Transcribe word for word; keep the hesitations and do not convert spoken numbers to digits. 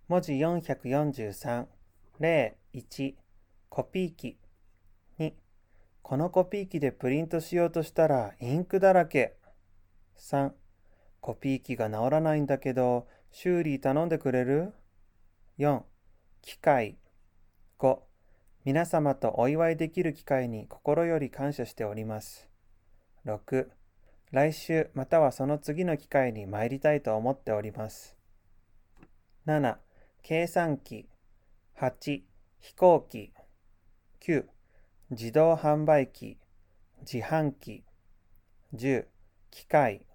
文字よんひゃくよんじゅうさん、例いち、コピー機。に、このコピー機でプリントしようとしたらインクだらけ。さん、コピー機が直らないんだけど、修理頼んでくれる？よん、機械。ご、皆様とお祝いできる機会に心より感謝しております。ろく、来週またはその次の機会に参りたいと思っております。なな、計算機。はち、飛行機。きゅう、自動販売機、自販機。じゅう、機械。